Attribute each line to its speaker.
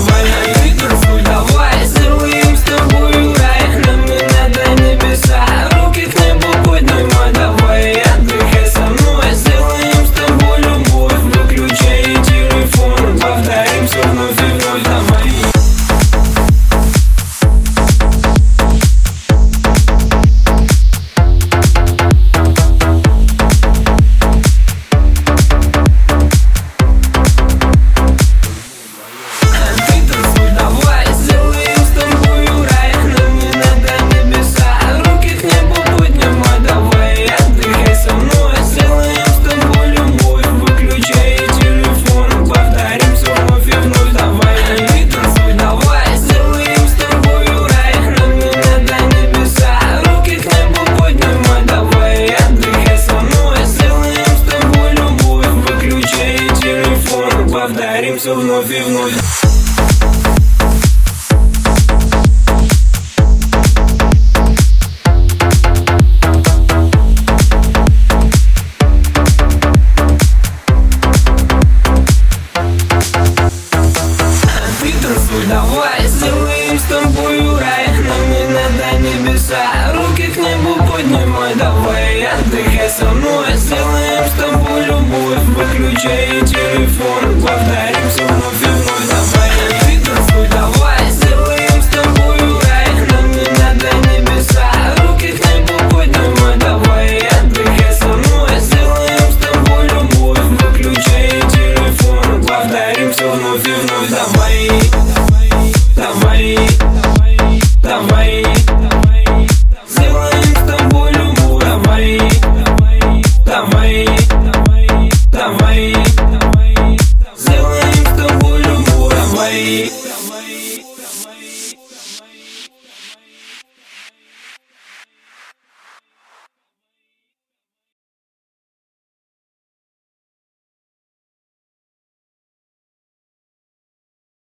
Speaker 1: давай. Ты танцуй, давай, сделаем с тобою рай. Нам не надо небеса, руки к небу поднимай, давай. Отдыхай со мной, сделаем с тобой любовь. Выключай телефон, повторим все вновь и вновь, давай. Повторим все вновь и вновь. Ты танцуй, давай, сделаем с тобою рай. Нам не надо небеса, руки к небу поднимай, давай. Отдыхай со мной, сделаем с тобой любовь. Выключай телефон, повторим все вновь и вновь, давай. Ты танцуй, давай, сделаем с тобою рай. Нам не надо небеса, руки к небу поднимай, давай. Отдыхай со мной, сделаем с тобой любовь. Выключай телефон, повторим все вновь и вновь, давай. Давай, давай, сделаем с тобой любовь, давай. Давай, давай, сделаем с тобой любовь, давай.